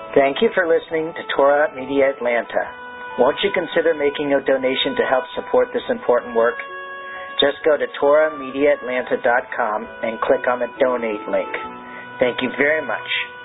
Thank you for listening to Torah Media Atlanta. Won't you consider making a donation to help support this important work? Just go to TorahMediaAtlanta.com and click on the donate link. Thank you very much.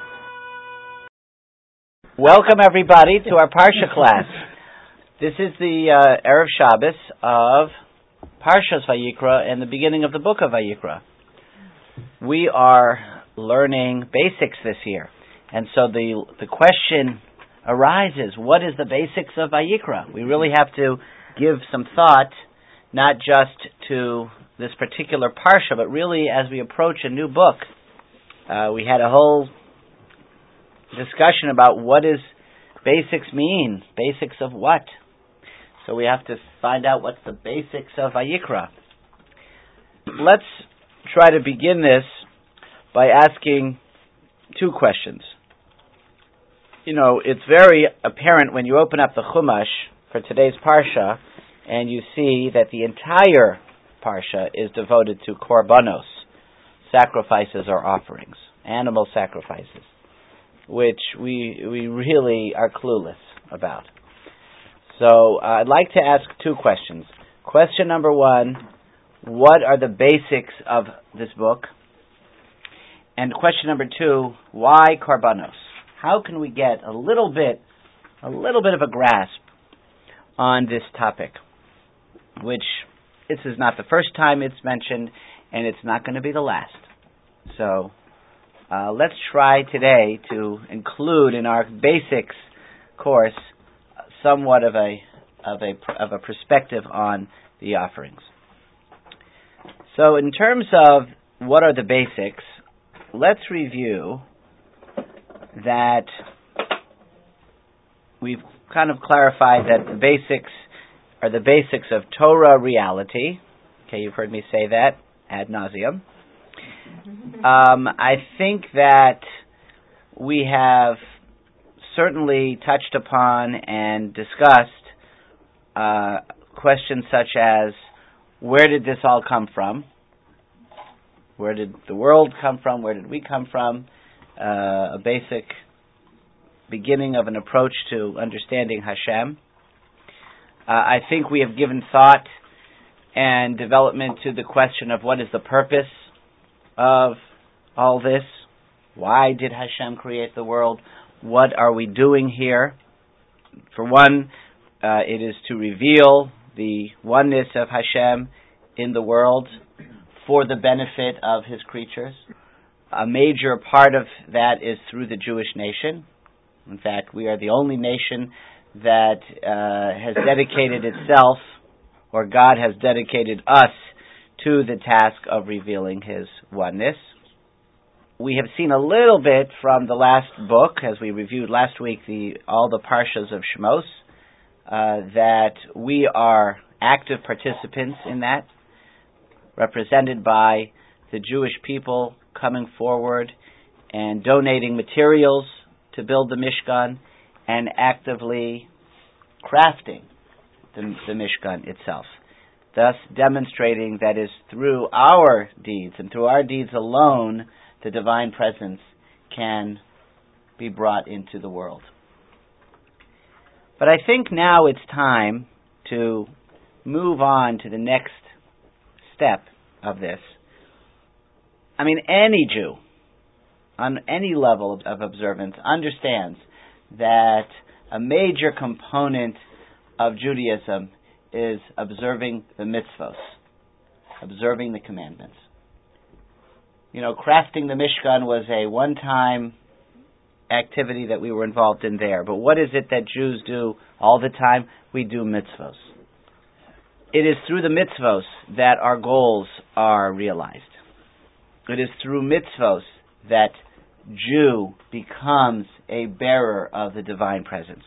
Welcome everybody to our Parsha class. This is the Erev Shabbos of Parshas Vayikra and the beginning of the book of Vayikra. We are learning basics this year. And so the question arises, what is the basics of Vayikra? We really have to give some thought, not just to this particular Parsha, but really as we approach a new book. We had a whole discussion about what does basics mean? Basics of what? So we have to find out what's the basics of Vayikra. Let's try to begin this by asking two questions. You know, it's very apparent when you open up the Chumash for today's Parsha and you see that the entire Parsha is devoted to korbanos, sacrifices or offerings, animal sacrifices, which we really are clueless about. So I'd like to ask two questions. Question number one, what are the basics of this book? And question number two, why korbanos? How can we get a little bit of a grasp on this topic, which this is not the first time it's mentioned, and it's not going to be the last. So let's try today to include in our basics course somewhat of a perspective on the offerings. So in terms of what are the basics, let's review that we've kind of clarified that the basics are the basics of Torah reality. Okay, you've heard me say that ad nauseum. I think that we have certainly touched upon and discussed questions such as, where did this all come from? Where did the world come from? Where did we come from? A basic beginning of an approach to understanding Hashem. I think we have given thought and development to the question of what is the purpose of all this? Why did Hashem create the world? What are we doing here? For one, it is to reveal the oneness of Hashem in the world for the benefit of His creatures. A major part of that is through the Jewish nation. In fact, we are the only nation that has dedicated itself, or God has dedicated us, to the task of revealing His oneness. We have seen a little bit from the last book, as we reviewed last week, all the Parshas of Shemos, that we are active participants in that, represented by the Jewish people coming forward and donating materials to build the Mishkan and actively crafting the Mishkan itself, thus demonstrating that is through our deeds and through our deeds alone the divine presence can be brought into the world. But I think now it's time to move on to the next step of this. I mean, any Jew, on any level of observance, understands that a major component of Judaism is observing the mitzvos, observing the commandments. You know, crafting the Mishkan was a one-time activity that we were involved in there. But what is it that Jews do all the time? We do mitzvos. It is through the mitzvos that our goals are realized. It is through mitzvos that Jew becomes a bearer of the divine presence.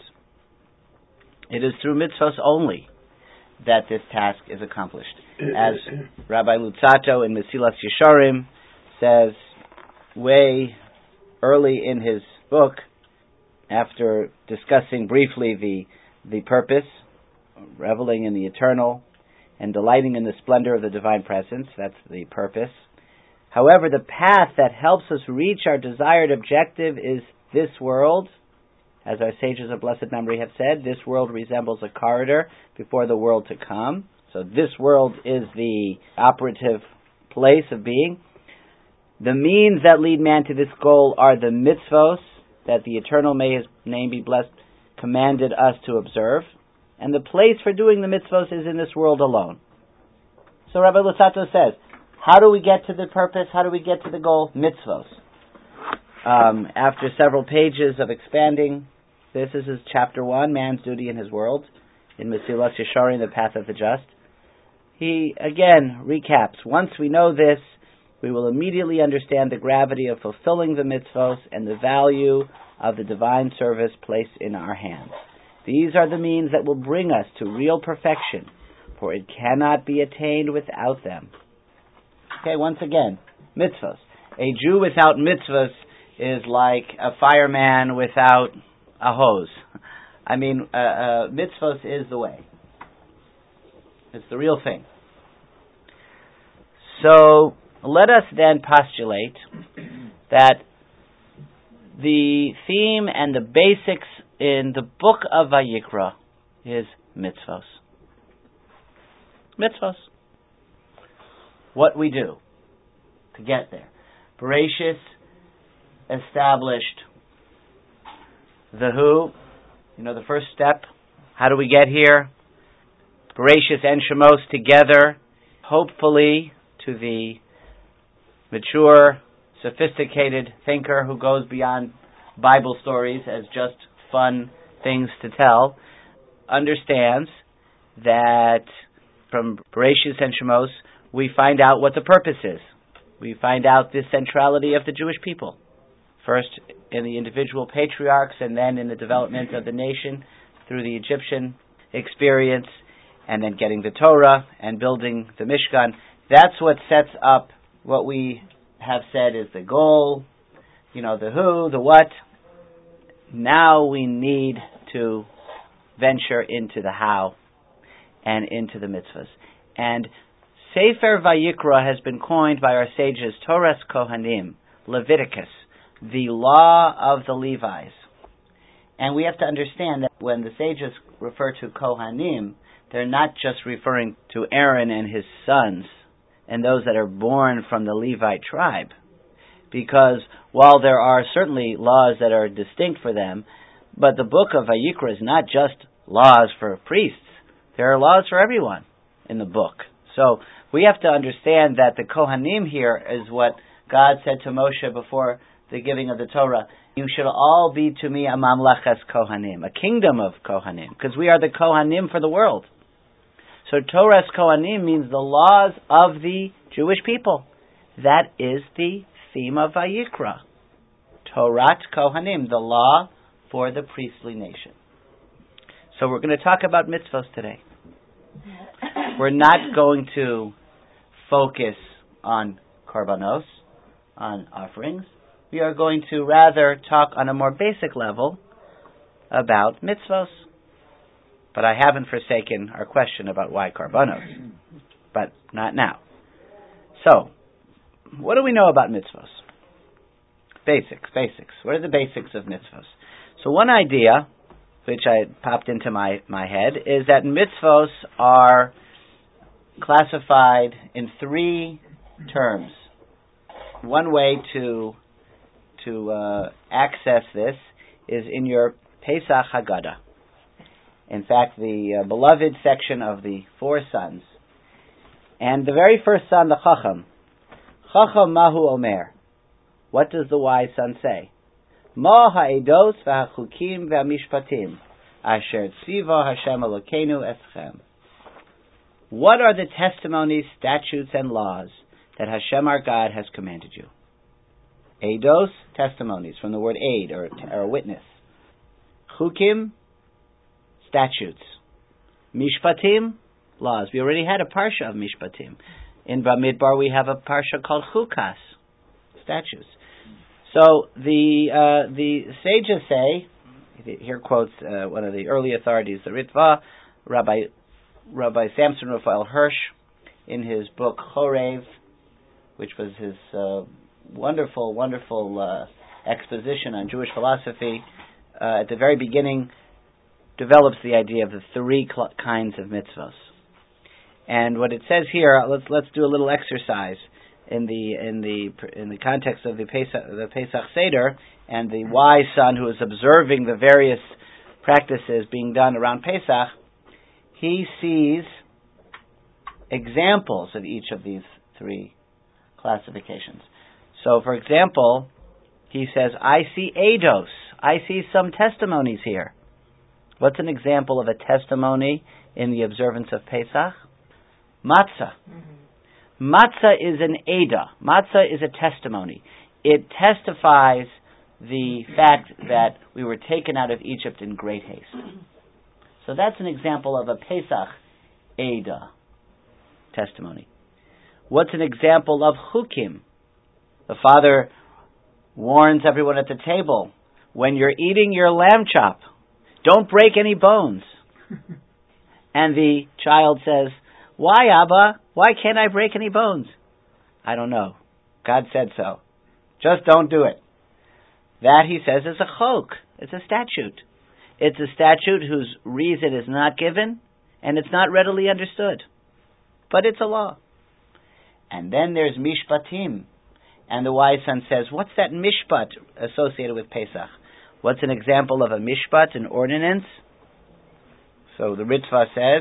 It is through mitzvos only that this task is accomplished. As Rabbi Luzzatto in Mesilas Yesharim says way early in his book, after discussing briefly the purpose, reveling in the eternal, and delighting in the splendor of the divine presence, that's the purpose. However, the path that helps us reach our desired objective is this world, As our sages of blessed memory have said, this world resembles a corridor before the world to come. So this world is the operative place of being. The means that lead man to this goal are the mitzvos, that the Eternal, may His name be blessed, commanded us to observe. And the place for doing the mitzvos is in this world alone. So Rabbi Luzzatto says, how do we get to the purpose? How do we get to the goal? Mitzvos. After several pages of expanding, this is his chapter 1, Man's Duty in His World, in Mesilas Yesharim, the Path of the Just. He, again, recaps, once we know this, we will immediately understand the gravity of fulfilling the mitzvos and the value of the divine service placed in our hands. These are the means that will bring us to real perfection, for it cannot be attained without them. Okay, once again, mitzvos. A Jew without mitzvos is like a fireman without a hose. I mean, mitzvos is the way. It's the real thing. So, let us then postulate that the theme and the basics in the book of Vayikra is mitzvos. Mitzvos. What we do to get there. Bereshis established the who, the first step. How do we get here? Bereshis and Shemos together, hopefully to the mature, sophisticated thinker who goes beyond Bible stories as just fun things to tell, understands that from Bereshis and Shemos we find out what the purpose is. We find out the centrality of the Jewish people. First in the individual patriarchs and then in the development of the nation through the Egyptian experience and then getting the Torah and building the Mishkan. That's what sets up what we have said is the goal, the who, the what. Now we need to venture into the how and into the mitzvahs. And Sefer Vayikra has been coined by our sages Toras Kohanim, Leviticus, the law of the Levites. And we have to understand that when the sages refer to Kohanim, they're not just referring to Aaron and his sons and those that are born from the Levite tribe. Because while there are certainly laws that are distinct for them, but the book of Vayikra is not just laws for priests. There are laws for everyone in the book. So we have to understand that the Kohanim here is what God said to Moshe before the giving of the Torah. You should all be to me a mamlachas Kohanim, a kingdom of Kohanim, because we are the Kohanim for the world. So Torah's Kohanim means the laws of the Jewish people. That is the theme of Vayikra. Torat Kohanim, the law for the priestly nation. So we're going to talk about mitzvos today. We're not going to focus on korbanos, on offerings. We are going to rather talk on a more basic level about mitzvos. But I haven't forsaken our question about why korbanos. But not now. So, what do we know about mitzvos? Basics. What are the basics of mitzvos? So one idea, which I popped into my head, is that mitzvos are classified in 3 terms. One way to access this is in your Pesach Haggadah. In fact, the beloved section of the 4 sons. And the very first son, the Chacham. Chacham Mahu Omer. What does the wise son say? Ma ha'edos v'hachukim v'hamishpatim asher tziva Hashem Elokeinu eschem. What are the testimonies, statutes, and laws that Hashem our God has commanded you? Eidos, testimonies, from the word aid, or witness. Chukim, statutes. Mishpatim, laws. We already had a parsha of Mishpatim. In Bamidbar we have a parsha called Chukas, statutes. So the sages say, here quotes one of the early authorities, the Ritva, Rabbi Samson Raphael Hirsch, in his book Chorev, which was his wonderful exposition on Jewish philosophy, at the very beginning, develops the idea of the three kinds of mitzvos. And what it says here, let's do a little exercise in the context of the Pesach Seder, and the wise son who is observing the various practices being done around Pesach. He sees examples of each of these three classifications. So, for example, he says, I see eidos. I see some testimonies here. What's an example of a testimony in the observance of Pesach? Matzah. Mm-hmm. Matzah is an eidah. Matzah is a testimony. It testifies the fact that we were taken out of Egypt in great haste. So that's an example of a Pesach eidah, testimony. What's an example of chukim? The father warns everyone at the table, when you're eating your lamb chop, don't break any bones. And the child says, why, Abba? Why can't I break any bones? I don't know. God said so. Just don't do it. That, he says, is a chok. It's a statute. It's a statute whose reason is not given, and it's not readily understood. But it's a law. And then there's mishpatim. And the wise son says, what's that mishpat associated with Pesach? What's an example of a mishpat, an ordinance? So the Ritva says,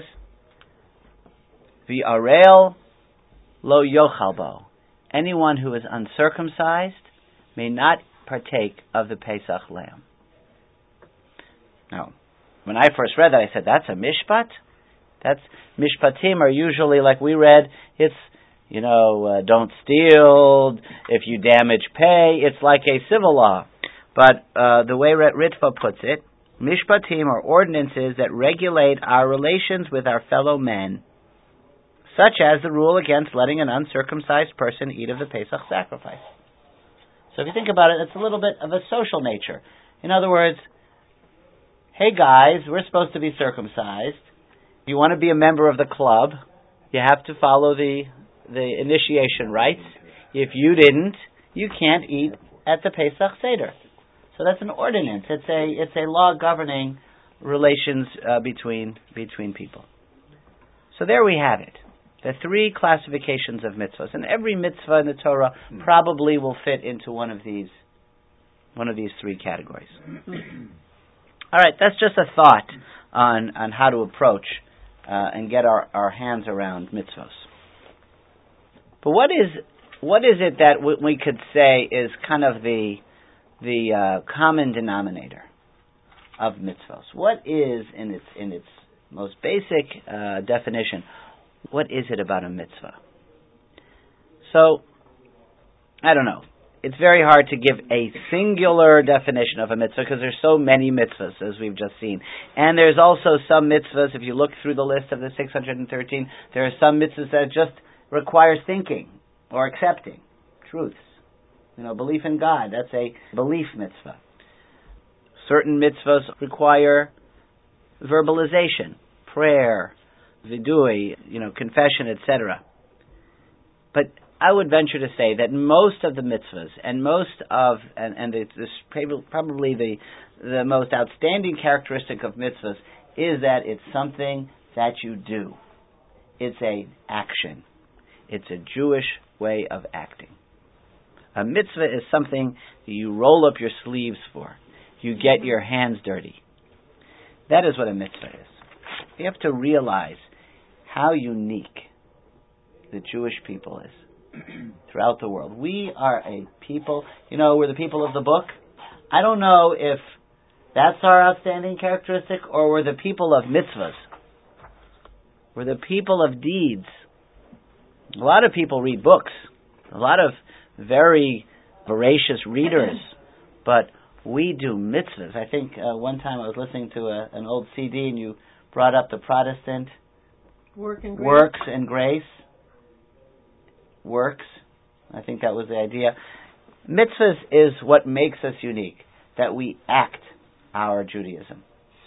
V'arel lo yochal bo. Anyone who is uncircumcised may not partake of the Pesach lamb. Now, when I first read that, I said, that's a mishpat? That's mishpatim are usually, like we read, it's, don't steal, if you damage, pay. It's like a civil law. But the way Ritva puts it, mishpatim are ordinances that regulate our relations with our fellow men, such as the rule against letting an uncircumcised person eat of the Pesach sacrifice. So if you think about it, it's a little bit of a social nature. In other words, hey guys, we're supposed to be circumcised. If you want to be a member of the club, you have to follow the initiation rites. If you didn't, you can't eat at the Pesach Seder. So that's an ordinance. It's a law governing relations between people. So there we have it. The three classifications of mitzvahs, and every mitzvah in the Torah probably will fit into one of these three categories. All right, that's just a thought on how to approach and get our hands around mitzvahs. But what is it that we could say is kind of the common denominator of mitzvahs? What is in its most basic definition? What is it about a mitzvah? So, I don't know. It's very hard to give a singular definition of a mitzvah because there's so many mitzvahs, as we've just seen. And there's also some mitzvahs, if you look through the list of the 613, there are some mitzvahs that just require thinking or accepting truths. Belief in God, that's a belief mitzvah. Certain mitzvahs require verbalization, prayer, vidui, confession, etc. But I would venture to say that most of the mitzvahs and probably the most outstanding characteristic of mitzvahs is that it's something that you do. It's an action. It's a Jewish way of acting. A mitzvah is something that you roll up your sleeves for. You get your hands dirty. That is what a mitzvah is. You have to realize how unique the Jewish people is throughout the world. We are a people, we're the people of the book. I don't know if that's our outstanding characteristic or we're the people of mitzvahs. We're the people of deeds. A lot of people read books. A lot of very voracious readers. But we do mitzvahs. I think one time I was listening to an old CD and you brought up the Protestant Works and Grace. Works. I think that was the idea. Mitzvahs is what makes us unique, that we act our Judaism.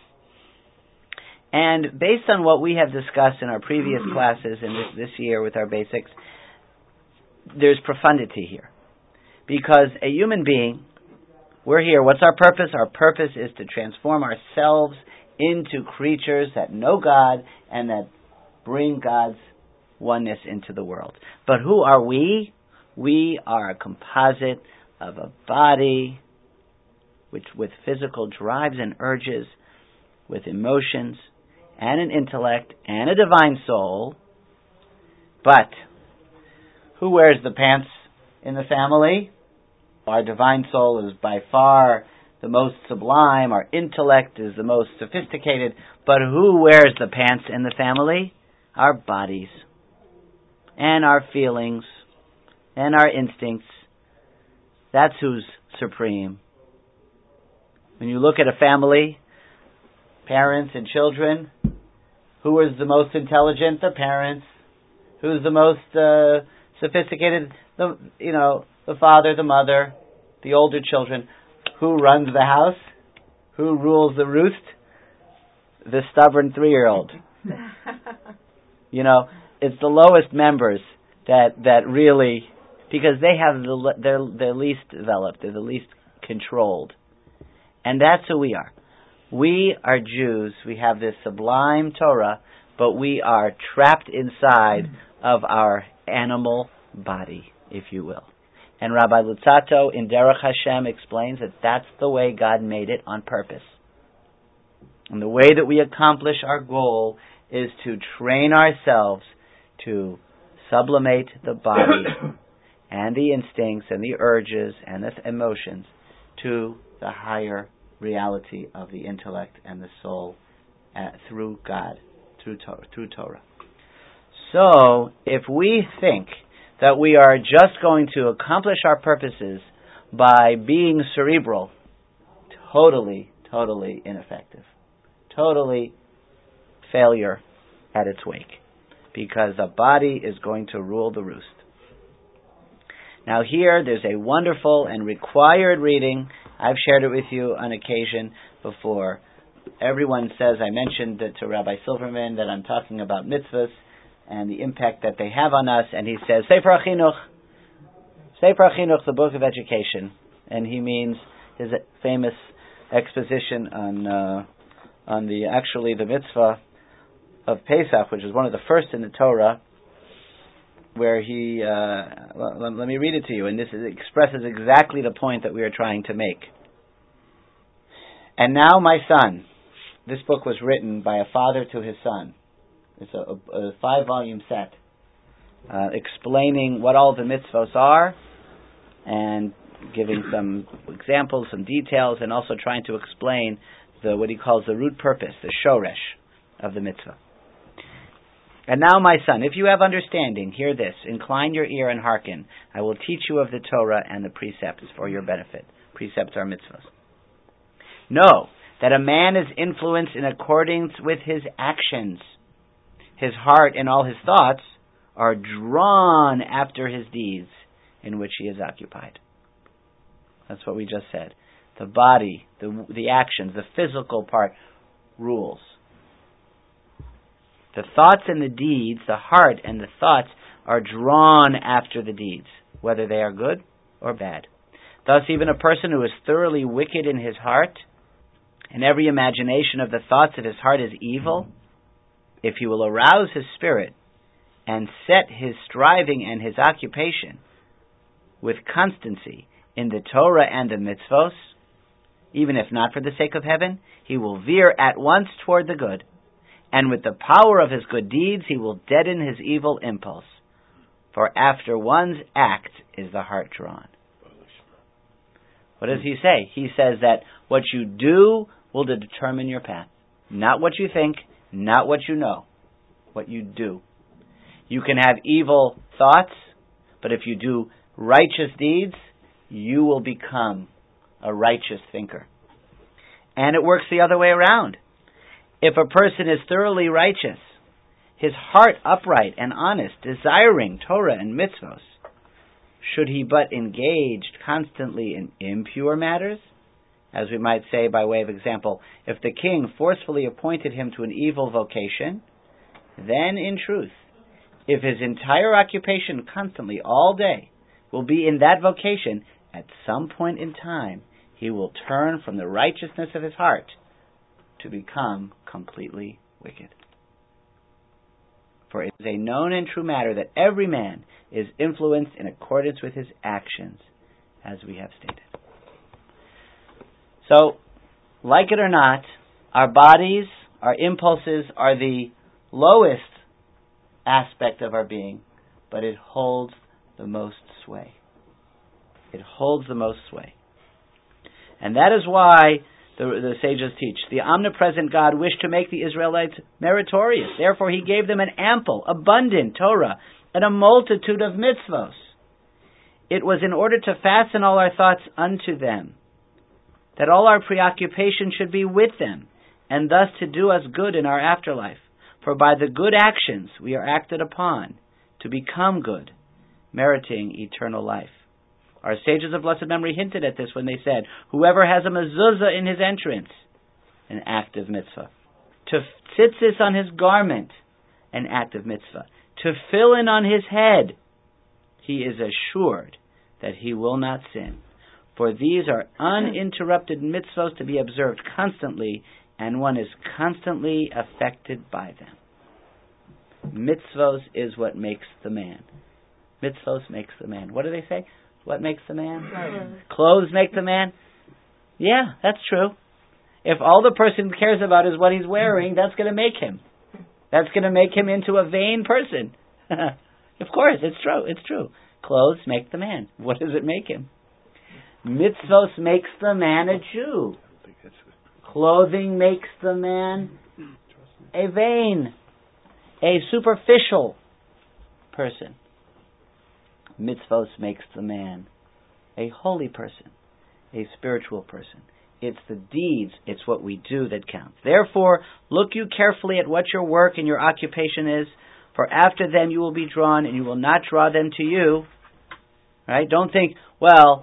And based on what we have discussed in our previous classes and this year with our basics, there's profundity here. Because a human being, We're here. What's our purpose? Our purpose is to transform ourselves into creatures that know God and that bring God's oneness into the world. But who are we? We are a composite of a body with physical drives and urges, with emotions and an intellect and a divine soul. But who wears the pants in the family? Our divine soul is by far the most sublime. Our intellect is the most sophisticated. But who wears the pants in the family? Our bodies and our feelings and our instincts. That's who's supreme. When you look at a family, parents and children, who is the most intelligent? The parents. Who's the most sophisticated? The father, the mother, the older children. Who runs the house? Who rules the roost? The stubborn 3-year-old. It's the lowest members that really, because they have they're least developed, they're the least controlled. And that's who we are. We are Jews. We have this sublime Torah, but we are trapped inside of our animal body, if you will. And Rabbi Luzzatto in Derech Hashem explains that that's the way God made it on purpose. And the way that we accomplish our goal is to train ourselves to sublimate the body and the instincts and the urges and the emotions to the higher reality of the intellect and the soul through God, through Torah. So, if we think that we are just going to accomplish our purposes by being cerebral, totally ineffective. Totally failure at its wake. Because the body is going to rule the roost. Now here, there's a wonderful and required reading. I've shared it with you on occasion before. Everyone says, I mentioned to Rabbi Silverman that I'm talking about mitzvahs and the impact that they have on us, and he says, Sefer HaChinuch, the book of education. And he means his famous exposition on the mitzvah of Pesach, which is one of the first in the Torah, where he, let me read it to you, and this expresses exactly the point that we are trying to make. And now, my son, this book was written by a father to his son. It's a 5-volume set, explaining what all the mitzvos are, and giving some examples, some details, and also trying to explain what he calls the root purpose, the shoresh of the mitzvah. And now, my son, if you have understanding, hear this. Incline your ear and hearken. I will teach you of the Torah and the precepts for your benefit. Precepts are mitzvahs. Know that a man is influenced in accordance with his actions. His heart and all his thoughts are drawn after his deeds in which he is occupied. That's what we just said. The body, the actions, the physical part rules. The thoughts and the deeds, the heart and the thoughts are drawn after the deeds, whether they are good or bad. Thus, even a person who is thoroughly wicked in his heart, and every imagination of the thoughts of his heart is evil, if he will arouse his spirit and set his striving and his occupation with constancy in the Torah and the mitzvos, even if not for the sake of heaven, he will veer at once toward the good. And with the power of his good deeds, he will deaden his evil impulse. For after one's act is the heart drawn. What does he say? He says that what you do will determine your path. Not what you think, not what you know. What you do. You can have evil thoughts, but if you do righteous deeds, you will become a righteous thinker. And it works the other way around. If a person is thoroughly righteous, his heart upright and honest, desiring Torah and mitzvos, should he but engage constantly in impure matters, as we might say by way of example, if the king forcefully appointed him to an evil vocation, then in truth, if his entire occupation constantly all day will be in that vocation, at some point in time he will turn from the righteousness of his heart to become completely wicked. For it is a known and true matter that every man is influenced in accordance with his actions, as we have stated. So, like it or not, our bodies, our impulses are the lowest aspect of our being, but it holds the most sway. It holds the most sway. And that is why the sages teach, the omnipresent God wished to make the Israelites meritorious. Therefore he gave them an ample, abundant Torah and a multitude of mitzvos. It was in order to fasten all our thoughts unto them, that all our preoccupation should be with them, and thus to do us good in our afterlife. For by the good actions we are acted upon to become good, meriting eternal life. Our sages of blessed memory hinted at this when they said, whoever has a mezuzah in his entrance, an act of mitzvah. To tzitzis on his garment, an act of mitzvah. To tefillin on his head, he is assured that he will not sin. For these are uninterrupted mitzvahs to be observed constantly, and one is constantly affected by them. Mitzvahs is what makes the man. Mitzvahs makes the man. What do they say? What makes the man? Clothes make the man? Yeah, that's true. If all the person cares about is what he's wearing, that's going to make him. That's going to make him into a vain person. Of course, it's true. It's true. Clothes make the man. What does it make him? Mitzvos makes the man a Jew. Clothing makes the man a vain, a superficial person. Mitzvos makes the man a holy person, a spiritual person. It's the deeds, it's what we do that counts. Therefore, look you carefully at what your work and your occupation is, for after them you will be drawn, and you will not draw them to you. Right? Don't think, well,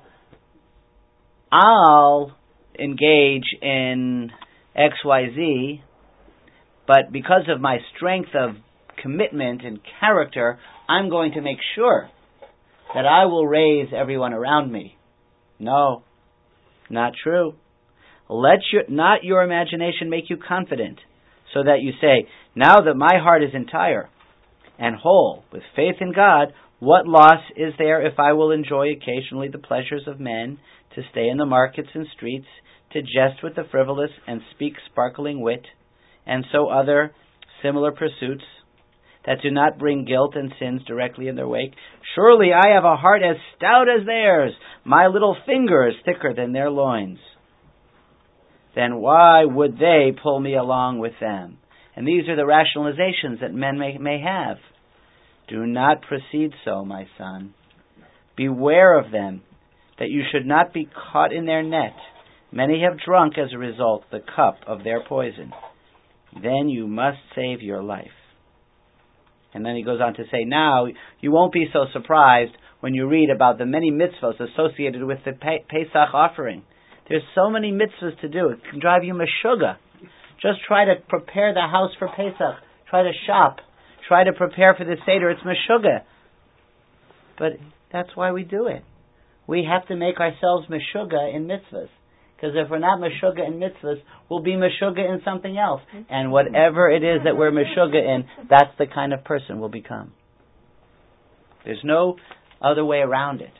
I'll engage in XYZ, but because of my strength of commitment and character, I'm going to make sure that I will raise everyone around me. No, not true. Let not your imagination make you confident, so that you say, now that my heart is entire and whole with faith in God, what loss is there if I will enjoy occasionally the pleasures of men, to stay in the markets and streets, to jest with the frivolous and speak sparkling wit, and so other similar pursuits that do not bring guilt and sins directly in their wake? Surely I have a heart as stout as theirs, my little finger is thicker than their loins. Then why would they pull me along with them? And these are the rationalizations that men may have. Do not proceed so, my son. Beware of them, that you should not be caught in their net. Many have drunk as a result the cup of their poison. Then you must save your life. And then he goes on to say, now you won't be so surprised when you read about the many mitzvahs associated with the Pesach offering. There's so many mitzvahs to do. It can drive you meshugah. Just try to prepare the house for Pesach. Try to shop. Try to prepare for the Seder. It's meshugah. But that's why we do it. We have to make ourselves meshugah in mitzvahs. Because if we're not meshugah in mitzvahs, we'll be meshugah in something else. And whatever it is that we're meshugah in, that's the kind of person we'll become. There's no other way around it.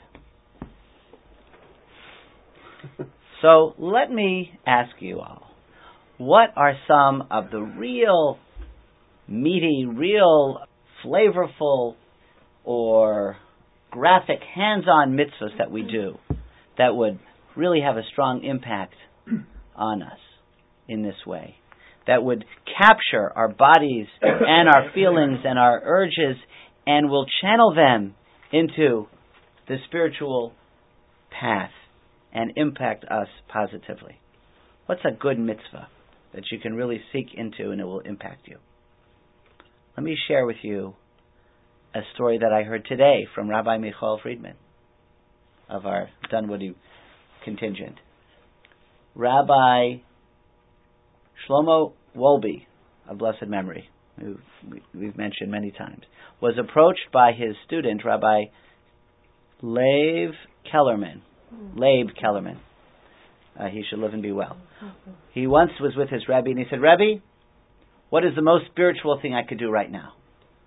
So let me ask you all, what are some of the real meaty, real flavorful, or graphic hands-on mitzvahs that we do that would really have a strong impact on us in this way, that would capture our bodies and our feelings and our urges and will channel them into the spiritual path and impact us positively? What's a good mitzvah that you can really seek into and it will impact you? Let me share with you a story that I heard today from Rabbi Michael Friedman of our Dunwoody contingent. Rabbi Shlomo Wolbe, of blessed memory, who we've mentioned many times, was approached by his student, Rabbi Leib Kellerman, he should live and be well. He once was with his Rebbe, and he said, Rebbe, what is the most spiritual thing I could do right now?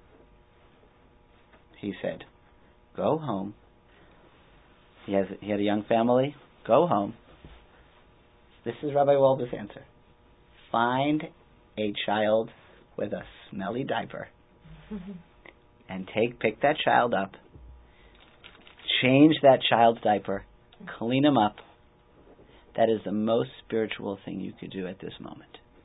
He said, go home. He had a young family. Go home. This is Rabbi Wolbe's answer. Find a child with a smelly diaper and pick that child up, change that child's diaper, clean him up. That is the most spiritual thing you could do at this moment.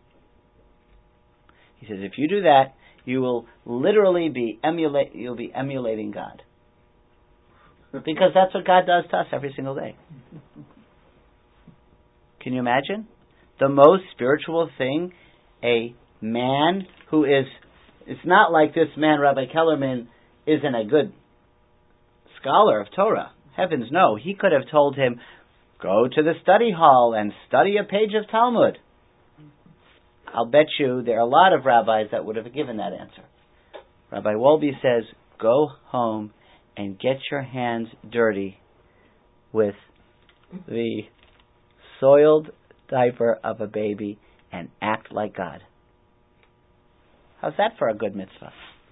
He says, if you do that, you will literally be emulating God. Because that's what God does to us every single day. Can you imagine? The most spiritual thing a man who is, it's not like this man, Rabbi Kellerman, isn't a good scholar of Torah. Heavens no. He could have told him, go to the study hall and study a page of Talmud. I'll bet you there are a lot of rabbis that would have given that answer. Rabbi Wolbe says, go home and get your hands dirty with the soiled diaper of a baby and act like God. How's that for a good mitzvah?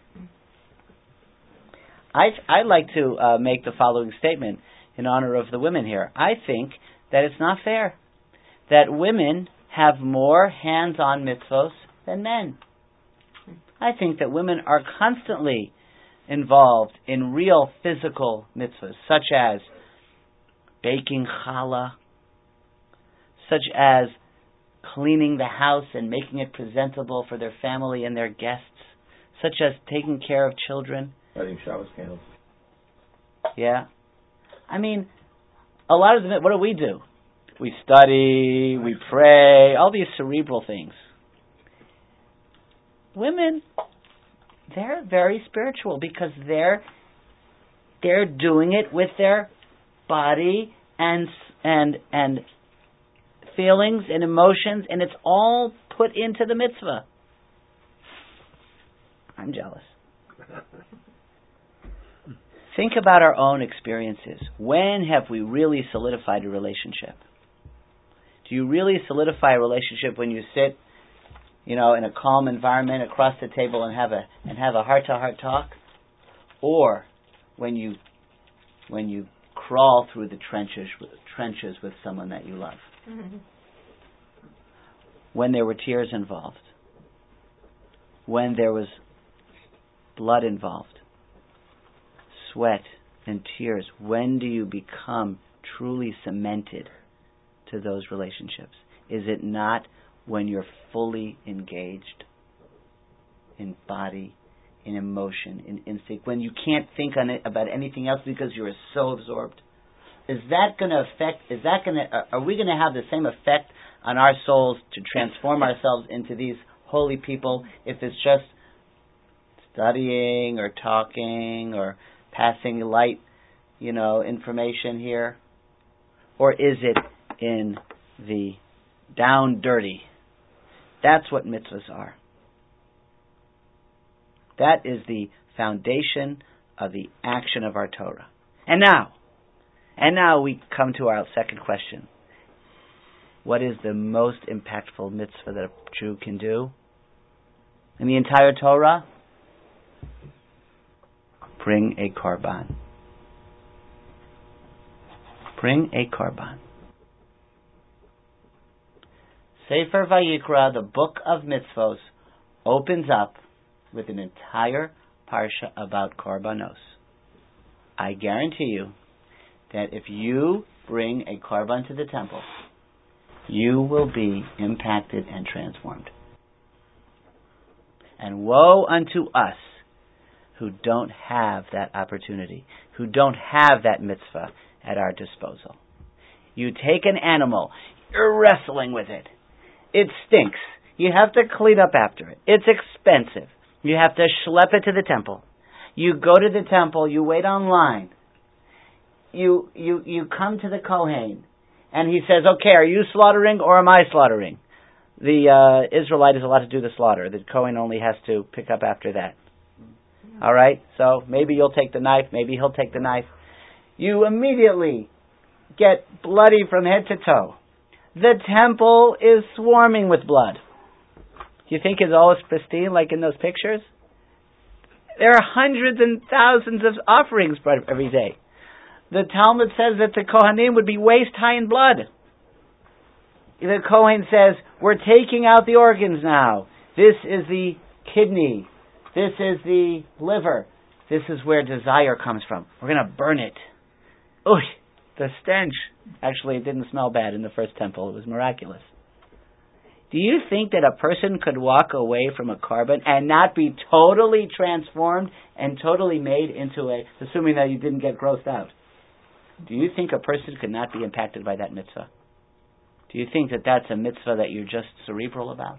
I'd like to make the following statement in honor of the women here. I think that it's not fair that women have more hands-on mitzvos than men. I think that women are constantly involved in real physical mitzvahs, such as baking challah, such as cleaning the house and making it presentable for their family and their guests, such as taking care of children. Lighting Shabbos candles. Yeah. I mean, a lot of what do? We study, we pray, all these cerebral things. Women, they're very spiritual because they're doing it with their body and feelings and emotions, and it's all put into the mitzvah. I'm jealous. Think about our own experiences. When have we really solidified a relationship? Do you really solidify a relationship when you sit, in a calm environment across the table and have a heart-to-heart talk, or when you crawl through the trenches with someone that you love? Mm-hmm. When there were tears involved, when there was blood involved, sweat and tears, when do you become truly cemented to those relationships? Is it not when you're fully engaged in body, in emotion, in instinct, when you can't think about anything else because you're so absorbed? Is that going to affect, are we going to have the same effect on our souls to transform ourselves into these holy people if it's just studying or talking or passing light, information here? Or is it in the down dirty? That's what mitzvahs are. That is the foundation of the action of our Torah. And now we come to our second question. What is the most impactful mitzvah that a Jew can do in the entire Torah? Bring a korban. Bring a korban. Sefer Vayikra, the book of mitzvos, opens up with an entire parsha about korbanos. I guarantee you that if you bring a korban to the temple, you will be impacted and transformed. And woe unto us who don't have that opportunity, who don't have that mitzvah at our disposal. You take an animal, you're wrestling with it. It stinks. You have to clean up after it. It's expensive. You have to schlep it to the temple. You go to the temple, you wait online. You come to the Kohen, and he says, okay, are you slaughtering or am I slaughtering? The Israelite is allowed to do the slaughter. The Kohen only has to pick up after that. All right? So maybe you'll take the knife, maybe he'll take the knife. You immediately get bloody from head to toe. The temple is swarming with blood. Do you think it's always pristine like in those pictures? There are hundreds and thousands of offerings brought every day. The Talmud says that the Kohanim would be waist high in blood. The Kohen says, we're taking out the organs now. This is the kidney. This is the liver. This is where desire comes from. We're going to burn it. Oy, the stench. Actually, it didn't smell bad in the first temple. It was miraculous. Do you think that a person could walk away from a carbon and not be totally transformed and totally made into assuming that you didn't get grossed out? Do you think a person could not be impacted by that mitzvah? Do you think that that's a mitzvah that you're just cerebral about?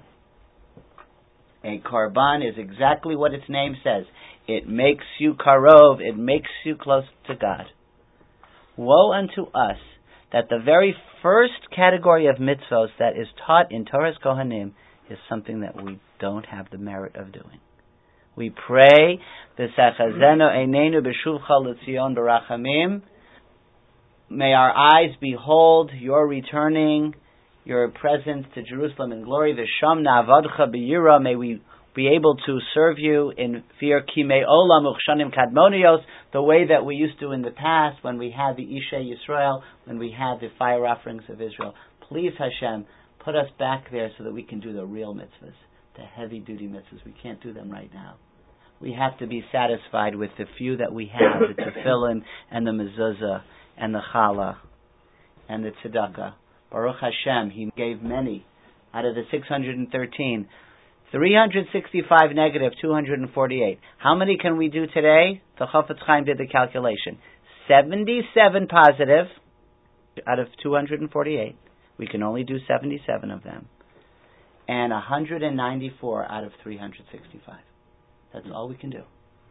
A karban is exactly what its name says. It makes you karov, it makes you close to God. Woe unto us that the very first category of mitzvos that is taught in Torah's Kohanim is something that we don't have the merit of doing. We pray, V'sachazeno einenu b'shuvcha l'tzion b'rachamim. May our eyes behold your returning, your presence to Jerusalem in glory. V'sham na'avadcha b'yira. May we be able to serve you in fear. Kimei olam uchshanim kadmonios, the way that we used to in the past when we had the Ishei Yisrael, when we had the fire offerings of Israel. Please, Hashem, put us back there so that we can do the real mitzvahs, the heavy-duty mitzvahs. We can't do them right now. We have to be satisfied with the few that we have, the tefillin and the mezuzah and the challah and the tzedakah. Baruch Hashem, He gave many. Out of the 613, 365 negative, 248. How many can we do today? The Chafetz Chaim did the calculation. 77 positive out of 248. We can only do 77 of them. And 194 out of 365. That's all we can do.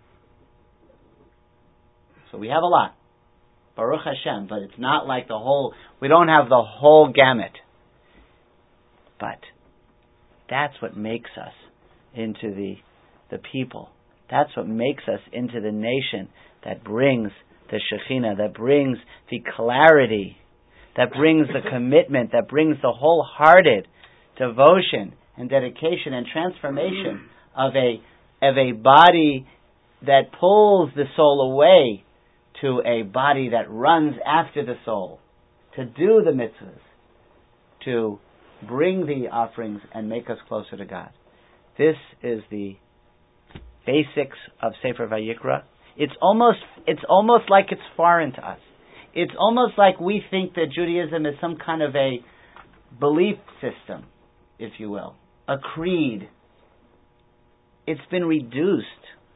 So we have a lot. Baruch Hashem, but it's not like we don't have the whole gamut. But that's what makes us into the people. That's what makes us into the nation that brings the Shekhinah, that brings the clarity, that brings the commitment, that brings the wholehearted devotion and dedication and transformation of a body that pulls the soul away to a body that runs after the soul, to do the mitzvahs, to bring the offerings and make us closer to God. This is the basics of Sefer Vayikra. It's almost like it's foreign to us. It's almost like we think that Judaism is some kind of a belief system, if you will, a creed. It's been reduced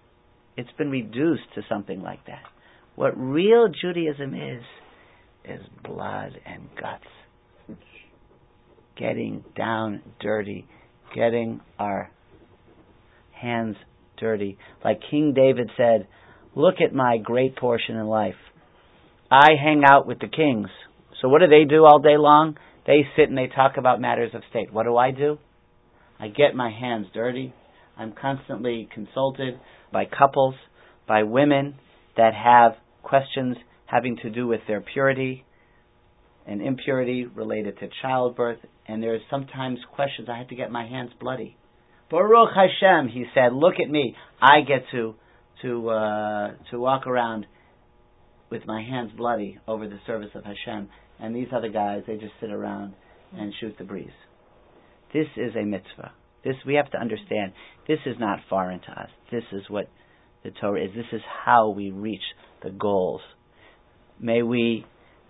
to something like that. What real Judaism is blood and guts. Getting down dirty, getting our hands dirty. Like King David said, look at my great portion in life. I hang out with the kings. So what do they do all day long? They sit and they talk about matters of state. What do? I get my hands dirty. I'm constantly consulted by couples, by women that have questions having to do with their purity and impurity related to childbirth, and there's sometimes questions. I have to get my hands bloody. Baruch Hashem, he said, look at me. I get to walk around with my hands bloody over the service of Hashem, and these other guys, they just sit around and shoot the breeze. This is a mitzvah. This we have to understand. This is not foreign to us. This is what the Torah is. This is how we reach the goals. May we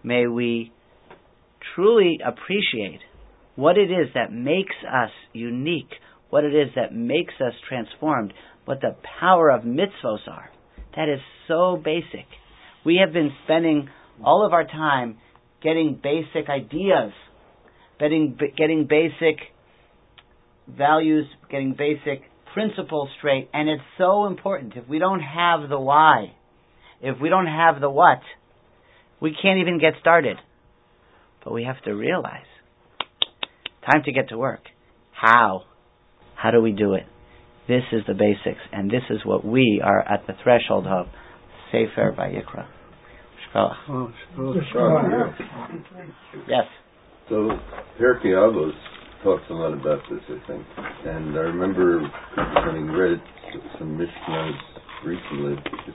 truly appreciate what it is that makes us unique, what it is that makes us transformed, what the power of mitzvos are. That is so basic. We have been spending all of our time getting basic ideas, getting basic values, getting basic principles straight, and it's so important. If we don't have the why, if we don't have the what, we can't even get started. But we have to realize, time to get to work. How? How do we do it? This is the basics, and this is what we are at the threshold of Sefer Vayikra. Yes. So Pirkei Avos talks a lot about this, I think. And I remember having read some Mishnahs recently,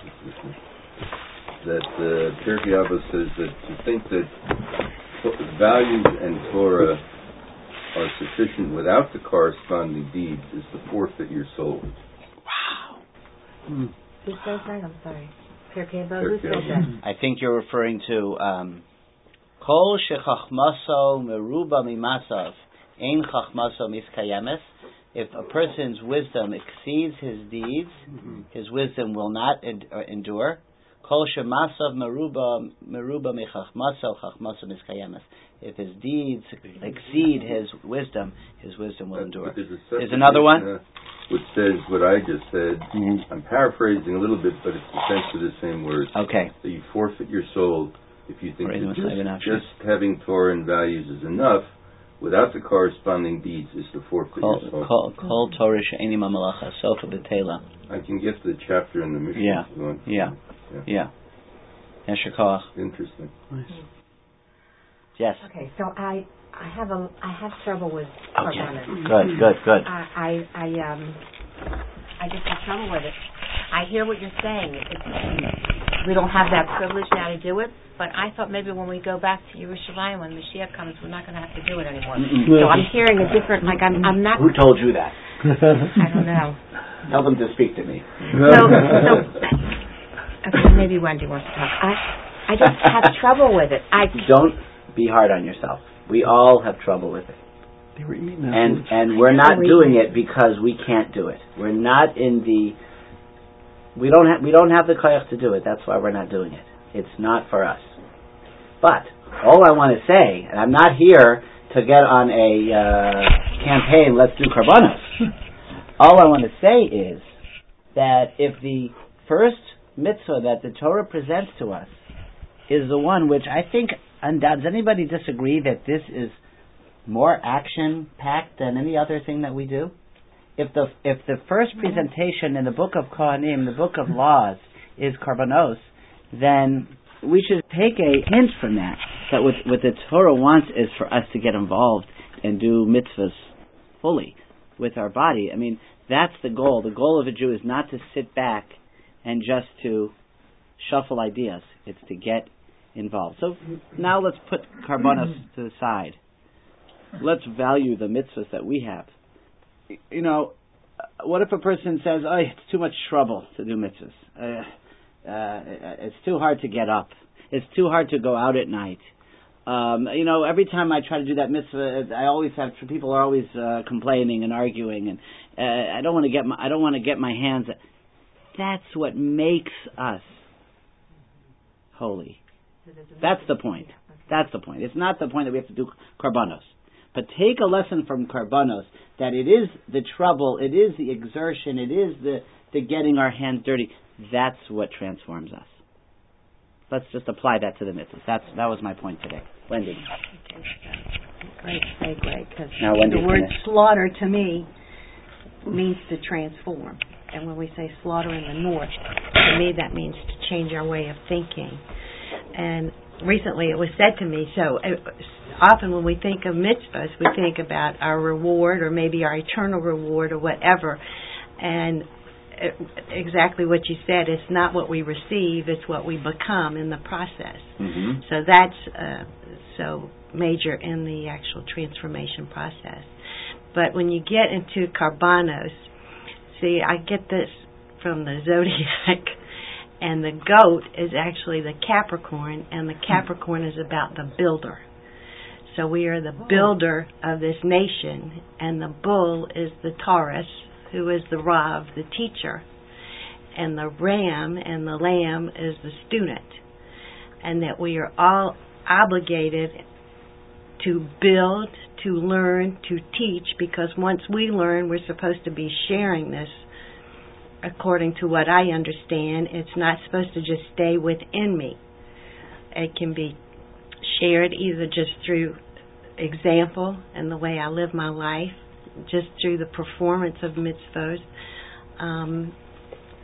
that Pirkei Avos says that to think that values and Torah are sufficient without the corresponding deeds is to forfeit your soul. Wow. Who says that? I'm sorry. Pirkei Avos. Who says that? I think you're referring to Kol shechachmaso meruba mimasav ein chachmaso miskayemes. If a person's wisdom exceeds his deeds, his wisdom will not endure. Kol shemasav meruba mechachmaso chachmaso miskayemes. If his deeds exceed his wisdom will endure. There's another one which says what I just said. I'm paraphrasing a little bit, but it's essentially the same words. Okay. So you forfeit your soul if you think that just having Torah and values is enough, without the corresponding deeds is to forfeit your soul. Kol Torah she'eni mamalacha sofa b'teila. I can get the chapter in the Mishnah. Yeah. Yesher koach. Interesting. Nice. Yes. Okay, so I have trouble with Karbanos. Good. I just have trouble with it. I hear what you're saying. We don't have that privilege now to do it, but I thought maybe when we go back to Yerushalayim, when Mashiach comes, we're not going to have to do it anymore. So I'm hearing a different, I'm not... Who told you that? I don't know. Tell them to speak to me. Okay, maybe Wendy wants to talk. I just have trouble with it. Don't be hard on yourself. We all have trouble with it. And we're not doing it because we can't do it. We're not in the... We don't have the koyach to do it. That's why we're not doing it. It's not for us. But all I want to say, and I'm not here to get on a campaign, let's do karbanos. All I want to say is that if the first mitzvah that the Torah presents to us is the one which I think, does anybody disagree that this is more action-packed than any other thing that we do? If the first presentation in the book of Kohanim, the book of laws, is karbanos, then we should take a hint from that what the Torah wants is for us to get involved and do mitzvahs fully with our body. I mean, that's the goal. The goal of a Jew is not to sit back and just to shuffle ideas. It's to get involved. So now let's put karbanos to the side. Let's value the mitzvahs that we have. You know, what if a person says, "Oh, it's too much trouble to do mitzvahs. It's too hard to get up. It's too hard to go out at night. Every time I try to do that mitzvah, people are always complaining and arguing, and I don't want to get my hands." That's what makes us holy. That's the point. It's not the point that we have to do karbanos. But take a lesson from karbanos that it is the trouble, it is the exertion, it is the getting our hands dirty. That's what transforms us. Let's just apply that to the mitzvahs. That was my point today. Wendy. Great segue, because the word slaughter to me means to transform. And when we say slaughter in the north, to me that means to change our way of thinking. And recently it was said to me, often when we think of mitzvahs, we think about our reward or maybe our eternal reward or whatever. And exactly what you said, it's not what we receive, it's what we become in the process. Mm-hmm. So that's so major in the actual transformation process. But when you get into karbanos, see, I get this from the zodiac, and the goat is actually the Capricorn, and the Capricorn is about the builder. So we are the builder of this nation, and the bull is the Taurus, who is the Rav, the teacher, and the ram and the lamb is the student, and that we are all obligated to build, to learn, to teach, because once we learn, we're supposed to be sharing this. According to what I understand, it's not supposed to just stay within me. It can be shared either just through example and the way I live my life, just through the performance of mitzvot,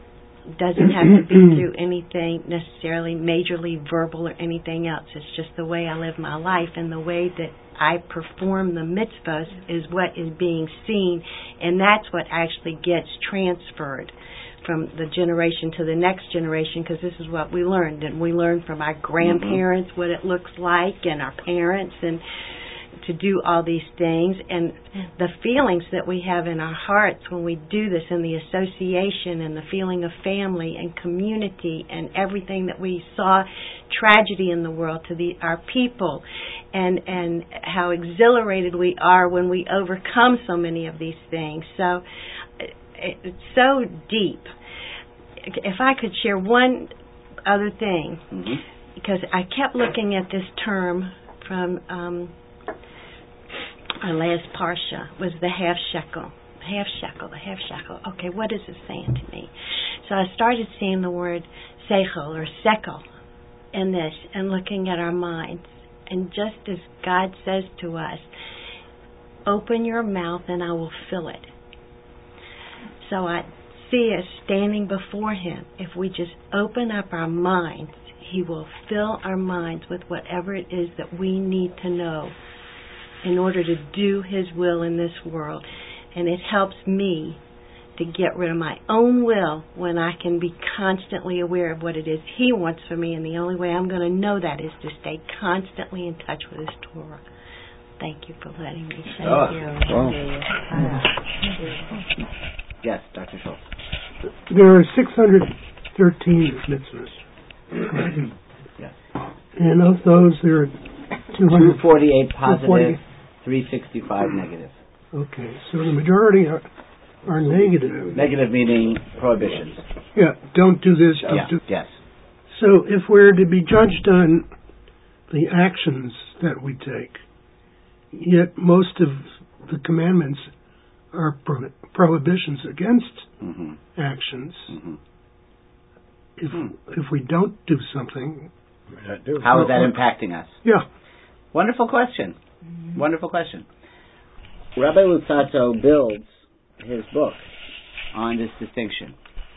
doesn't have to be through anything necessarily majorly verbal or anything else. It's just the way I live my life, and the way that I perform the mitzvahs is what is being seen, and that's what actually gets transferred from the generation to the next generation, because this is what we learned. And we learned from our grandparents what it looks like, and our parents, and to do all these things, and the feelings that we have in our hearts when we do this, and the association and the feeling of family and community and everything that we saw tragedy in the world to our people, and how exhilarated we are when we overcome so many of these things. So it's so deep. If I could share one other thing, because I kept looking at this term from our last parsha, was the half shekel. Okay, what is it saying to me? So I started seeing the word seichel or sekel in this, and looking at our minds. And just as God says to us, open your mouth and I will fill it. So I see us standing before Him. If we just open up our minds, He will fill our minds with whatever it is that we need to know in order to do His will in this world. And it helps me to get rid of my own will when I can be constantly aware of what it is He wants for me. And the only way I'm going to know that is to stay constantly in touch with His Torah. Thank you for letting me say Yes, Dr. Schultz. There are 613 mitzvahs. Yes. And of those, there are 248 positive, 365 negative. Okay, so the majority are negative. Negative meaning prohibitions. Yeah, don't do this. Yes. So if we're to be judged on the actions that we take, yet most of the commandments are prohibitions against actions. If we don't do something, how is that impacting us? Yeah. Wonderful question. Wonderful question. Rabbi Luzzatto builds his book on this distinction.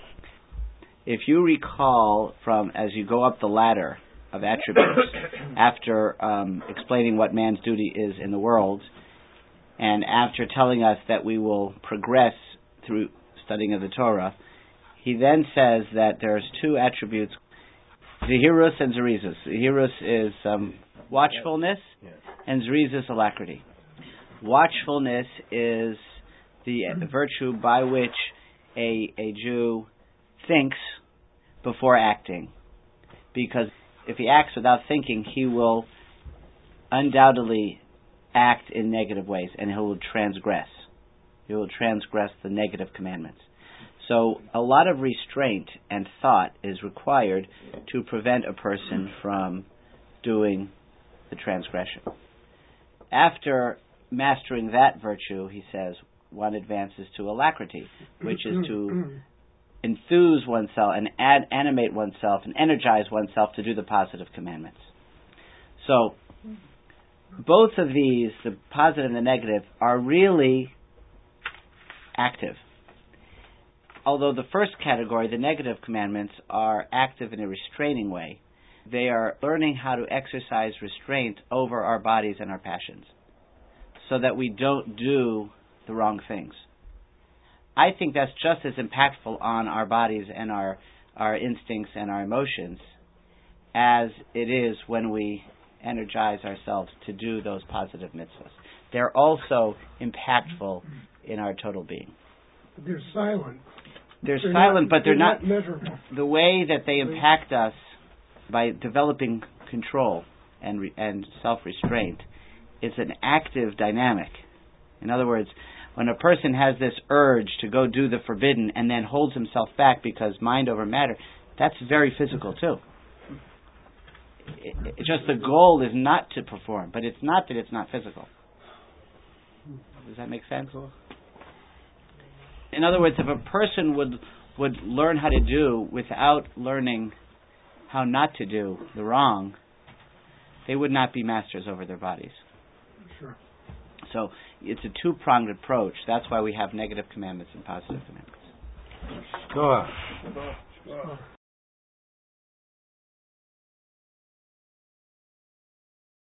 If you recall from as you go up the ladder of attributes, after explaining what man's duty is in the world, and after telling us that we will progress through studying of the Torah, he then says that there's two attributes, Zehirus and Zerizus. Zehirus is watchfulness, and Zerizus alacrity. Watchfulness is the virtue by which a Jew thinks before acting. Because if he acts without thinking, he will undoubtedly act in negative ways, and he will transgress. He will transgress the negative commandments. So a lot of restraint and thought is required to prevent a person from doing the transgression. After mastering that virtue, he says, one advances to alacrity, which is to enthuse oneself and animate oneself and energize oneself to do the positive commandments. So both of these, the positive and the negative, are really active. Although the first category, the negative commandments, are active in a restraining way, they are learning how to exercise restraint over our bodies and our passions so that we don't do the wrong things. I think that's just as impactful on our bodies and our instincts and our emotions as it is when we energize ourselves to do those positive mitzvahs. They're also impactful in our total being. They're silent. They're silent, but they're not measurable. The way that they impact us by developing control and self-restraint is an active dynamic. In other words, when a person has this urge to go do the forbidden and then holds himself back because mind over matter, that's very physical too. It's just the goal is not to perform, but it's not that it's not physical. Does that make sense? In other words, if a person would learn how to do without learning how not to do the wrong, they would not be masters over their bodies. Sure. So it's a two-pronged approach. That's why we have negative commandments and positive commandments. Go on. Oh.